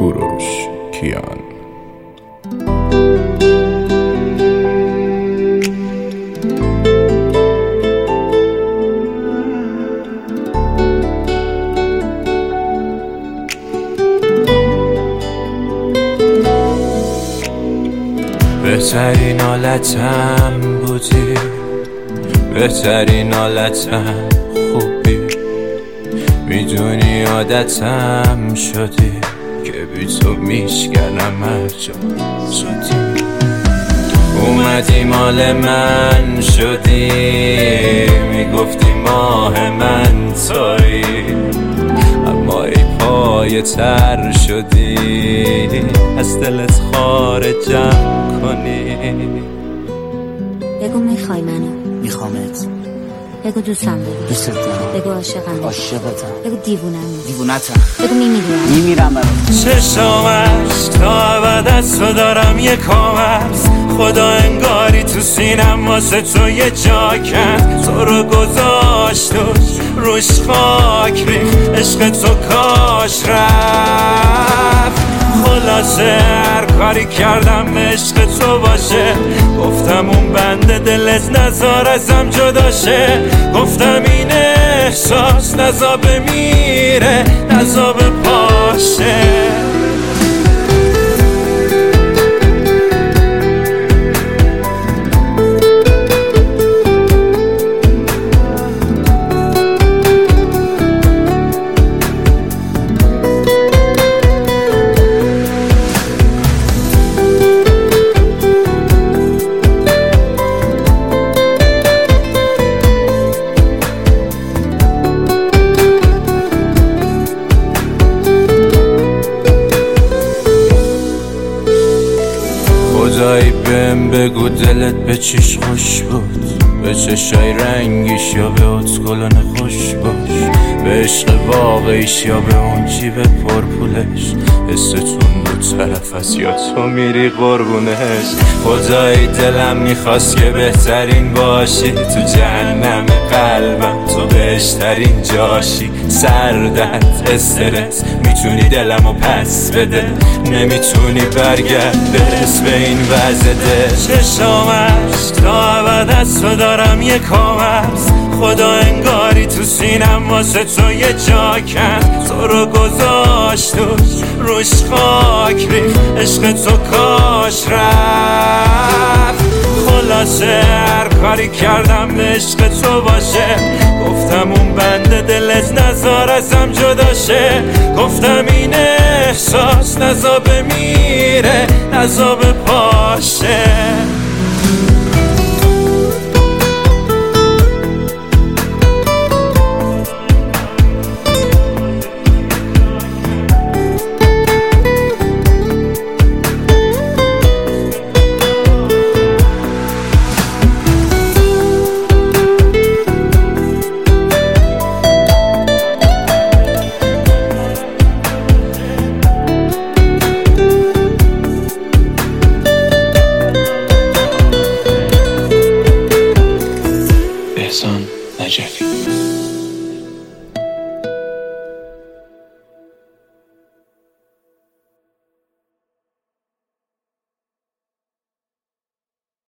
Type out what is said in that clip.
کوروش کیان. بهترین حالتم بودی، بهترین حالتم خوبی، میدونی عادتم شدی که بی تو میشکنم هر جا زودی. اومدی مال من شدی، میگفتی ماه من تویی، اما ای پای تر شدی از دلت خارجم کنی. بگو میخوای منو، میخوامت. بگو دوستم داری، دوست دارم. بگو عاشقم، عاشقتم. بگو دیوونم، دیوونتم. بگو میمیرم برات. چشامش تا ابد از تو دارم یه کامرس، خدا انگاری تو سینم واسه تو یه جا کرد. تو رو گذاشت روش خاک ریخت، عشق تو کاش رفت. خلاصه هر کاری کردم عشق تو باشه، گفتم اون بنده دلت نزار ازم جداشه. گفتم این احساس نزا بمیره نزا بپاشه. خدایی بهم بگو دلت به چیش خوش بود، به چشای رنگیش یا به اتکلون خوش باش، به عشق واقعیش یا به اون جیب پرپولش. حستون دو طرف است یا تو میری قربونش. خدایی دلم میخواست که بهترین باشی، تو جهنم قلبم تو بهشترین جاشی. سردت استرس میتونی دلمو پس بده، نمیتونی برگرد برس به این وضع دل. چشامش تا ابد از تو دارم یه کامرس، خدا انگاری تو سینم واسه تو یه جا کرد. تو رو گذاشت روش خاک ریخت، عشق تو کاش رفت. خلاصه هر کاری کردم عشق تو باشه، گفتم اون بنده دلت نزار ازم جداشه. گفتم این احساس نزا بمیره نزا بپاشه. احسان نجفی.